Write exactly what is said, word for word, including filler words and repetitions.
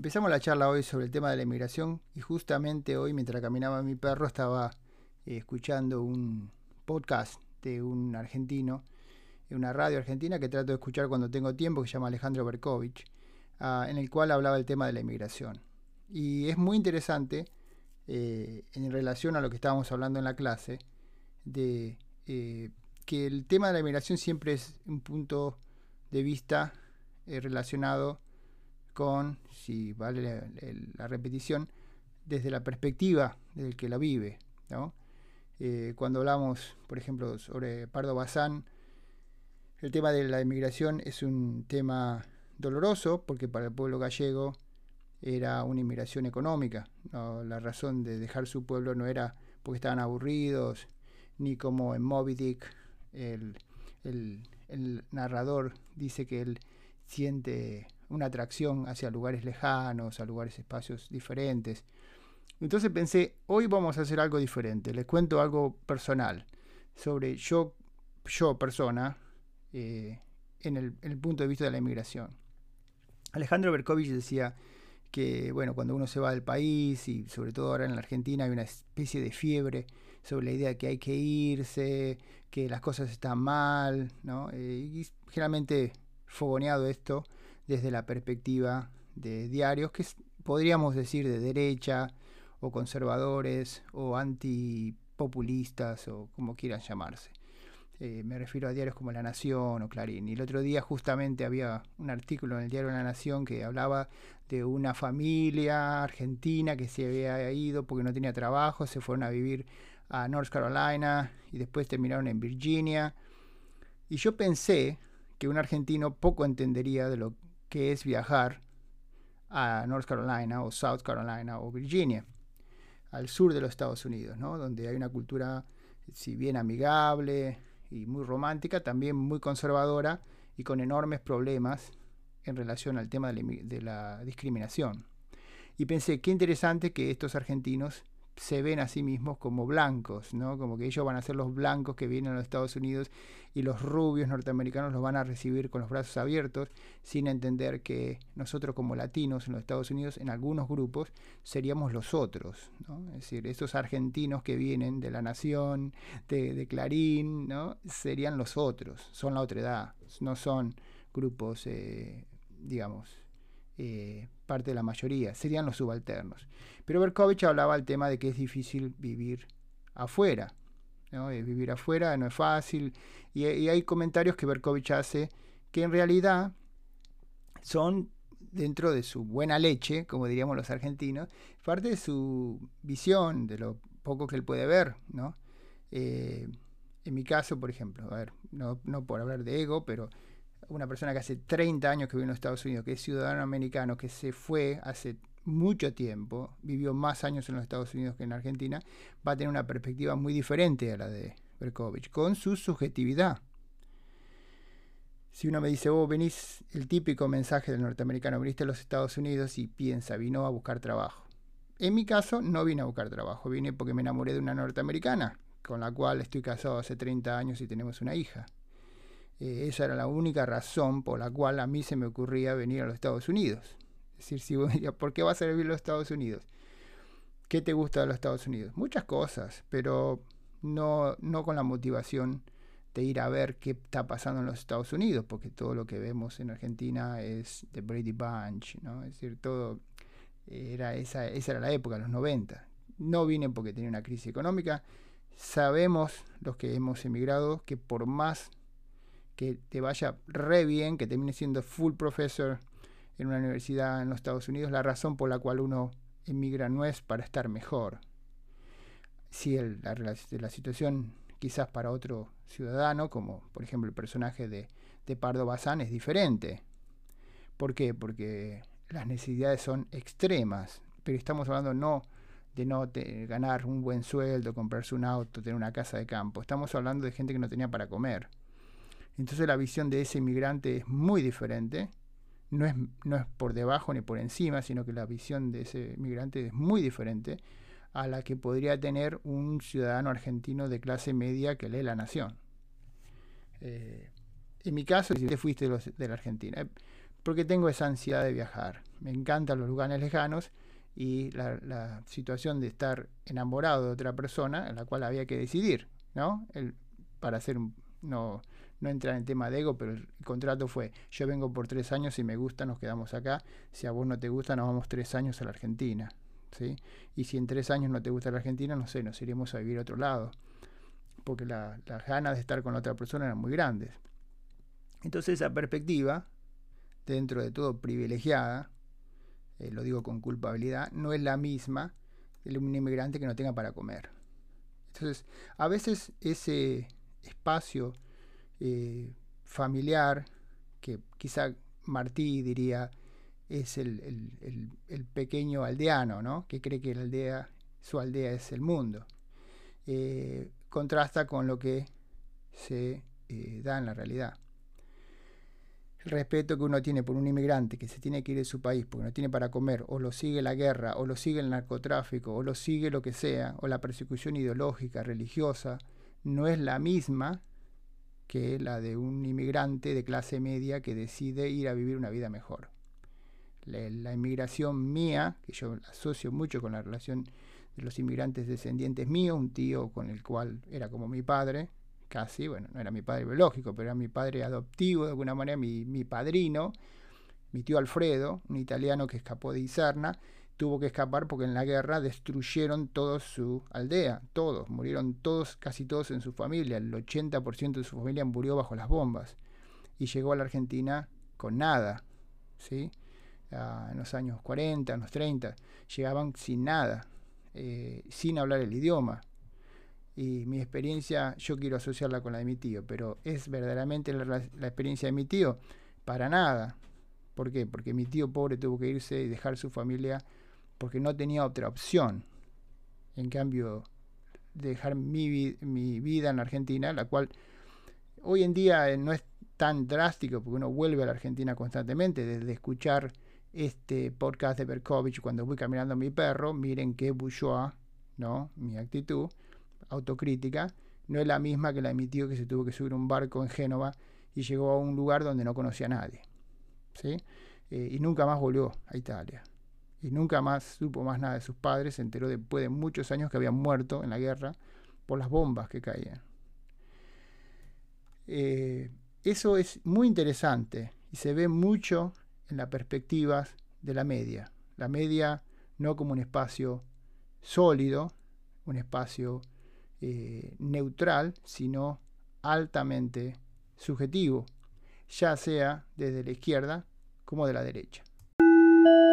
Empezamos la charla hoy sobre el tema de la inmigración y justamente hoy mientras caminaba mi perro estaba eh, escuchando un podcast de un argentino, en una radio argentina que trato de escuchar cuando tengo tiempo, que se llama Alejandro Berkovich, uh, en el cual hablaba del tema de la inmigración. Y es muy interesante eh, en relación a lo que estábamos hablando en la clase, de eh, que el tema de la inmigración siempre es un punto de vista eh, relacionado con, si vale la, la repetición, desde la perspectiva del que la vive, ¿no? Eh, cuando hablamos, por ejemplo, sobre Pardo Bazán, el tema de la inmigración es un tema doloroso porque para el pueblo gallego era una inmigración económica, ¿no? La razón de dejar su pueblo no era porque estaban aburridos, ni como en Moby Dick el, el, el narrador dice que él siente una atracción hacia lugares lejanos, a lugares, espacios diferentes. Entonces pensé, hoy vamos a hacer algo diferente. Les cuento algo personal sobre yo, yo persona, eh, en, el, en el punto de vista de la inmigración. Alejandro Berkovich decía que, bueno, cuando uno se va del país, y sobre todo ahora en la Argentina, hay una especie de fiebre sobre la idea de que hay que irse, que las cosas están mal, ¿no? Eh, y generalmente fogoneado esto desde la perspectiva de diarios que podríamos decir de derecha o conservadores o antipopulistas o como quieran llamarse. Eh, me refiero a diarios como La Nación o Clarín. Y el otro día justamente había un artículo en el diario La Nación que hablaba de una familia argentina que se había ido porque no tenía trabajo, se fueron a vivir a North Carolina y después terminaron en Virginia. Y yo pensé que un argentino poco entendería de lo que es viajar a North Carolina o South Carolina o Virginia, al sur de los Estados Unidos, ¿no? Donde hay una cultura, si bien amigable y muy romántica, también muy conservadora y con enormes problemas en relación al tema de la, de la discriminación. Y pensé, qué interesante que estos argentinos se ven a sí mismos como blancos, ¿no? Como que ellos van a ser los blancos que vienen a los Estados Unidos y los rubios norteamericanos los van a recibir con los brazos abiertos, sin entender que nosotros como latinos en los Estados Unidos, en algunos grupos, seríamos los otros, ¿no? Es decir, esos argentinos que vienen de La Nación, de, de Clarín, ¿no? Serían los otros, son la otra edad, no son grupos, eh, digamos, Eh, parte de la mayoría, serían los subalternos. Pero Berkovich hablaba del tema de que es difícil vivir afuera, ¿no? Eh, vivir afuera no es fácil, y, y hay comentarios que Berkovich hace que en realidad son, dentro de su buena leche, como diríamos los argentinos, parte de su visión, de lo poco que él puede ver, ¿no? Eh, en mi caso, por ejemplo, a ver, no, no por hablar de ego, pero una persona que hace treinta años que vive en los Estados Unidos, que es ciudadano americano, que se fue hace mucho tiempo, vivió más años en los Estados Unidos que en Argentina, va a tener una perspectiva muy diferente a la de Berkovich, con su subjetividad. Si uno me dice, vos oh, venís, el típico mensaje del norteamericano, viniste a los Estados Unidos y piensa, vino a buscar trabajo. En mi caso, no vine a buscar trabajo, vine porque me enamoré de una norteamericana, con la cual estoy casado hace treinta años y tenemos una hija. Eh, esa era la única razón por la cual a mí se me ocurría venir a los Estados Unidos. Es decir, si vos me dirías, ¿por qué vas a vivir a los Estados Unidos? ¿Qué te gusta de los Estados Unidos? Muchas cosas, pero no, no con la motivación de ir a ver qué está pasando en los Estados Unidos, porque todo lo que vemos en Argentina es The Brady Bunch, ¿no? Es decir, todo era esa, esa era la época, los noventa. No vine porque tenía una crisis económica. Sabemos, los que hemos emigrado, que por más que te vaya re bien, que termine siendo full professor en una universidad en los Estados Unidos, la razón por la cual uno emigra no es para estar mejor. Si el, la, la situación quizás para otro ciudadano, como por ejemplo el personaje de, de Pardo Bazán, es diferente. ¿Por qué? Porque las necesidades son extremas, pero estamos hablando no de no te, ganar un buen sueldo, comprarse un auto, tener una casa de campo. Estamos hablando de gente que no tenía para comer. Entonces la visión de ese inmigrante es muy diferente, no es, no es por debajo ni por encima, sino que la visión de ese inmigrante es muy diferente a la que podría tener un ciudadano argentino de clase media que lee La Nación. Eh, en mi caso, si te fuiste de, los, de la Argentina, porque tengo esa ansiedad de viajar. Me encantan los lugares lejanos y la, la situación de estar enamorado de otra persona en la cual había que decidir, ¿no? El, para hacer un, no, no entrar en tema de ego, pero el contrato fue: yo vengo por tres años, si me gusta nos quedamos acá, si a vos no te gusta nos vamos tres años a la Argentina, ¿sí? Y si en tres años no te gusta la Argentina, no sé, nos iremos a vivir a otro lado, porque la, las ganas de estar con la otra persona eran muy grandes. Entonces esa perspectiva, dentro de todo privilegiada, eh, lo digo con culpabilidad, no es la misma de un inmigrante que no tenga para comer. Entonces, a veces ese espacio eh, familiar, que quizá Martí diría es el, el, el, el pequeño aldeano, ¿no? Que cree que la aldea, su aldea es el mundo, eh, contrasta con lo que se eh, da en la realidad. El respeto que uno tiene por un inmigrante que se tiene que ir de su país porque no tiene para comer, o lo sigue la guerra, o lo sigue el narcotráfico, o lo sigue lo que sea, o la persecución ideológica, religiosa, no es la misma que la de un inmigrante de clase media que decide ir a vivir una vida mejor. La, la inmigración mía, que yo asocio mucho con la relación de los inmigrantes descendientes míos, un tío con el cual era como mi padre, casi, bueno, no era mi padre biológico, pero era mi padre adoptivo, de alguna manera, mi, mi padrino, mi tío Alfredo, un italiano que escapó de Iserna, tuvo que escapar porque en la guerra destruyeron toda su aldea, todos, murieron todos, casi todos en su familia, el ochenta por ciento de su familia murió bajo las bombas, y llegó a la Argentina con nada, ¿sí? Ah, en los años cuarenta, en los treinta, llegaban sin nada, eh, sin hablar el idioma. Y mi experiencia, yo quiero asociarla con la de mi tío, pero ¿es verdaderamente la, la experiencia de mi tío? Para nada. ¿Por qué? Porque mi tío pobre tuvo que irse y dejar su familia porque no tenía otra opción. En cambio, dejar mi, mi vida en la Argentina, la cual hoy en día no es tan drástico porque uno vuelve a la Argentina constantemente. Desde escuchar este podcast de Berkovich cuando voy caminando a mi perro, miren qué bourgeois, ¿no? Mi actitud autocrítica no es la misma que la de mi tío, que se tuvo que subir un barco en Génova y llegó a un lugar donde no conocía a nadie, ¿sí? Eh, y nunca más volvió a Italia y nunca más supo más nada de sus padres. Se enteró después de muchos años que habían muerto en la guerra por las bombas que caían. Eh, eso es muy interesante y se ve mucho en las perspectivas de la media. La media no como un espacio sólido, un espacio Eh, neutral, sino altamente subjetivo, ya sea desde la izquierda como de la derecha.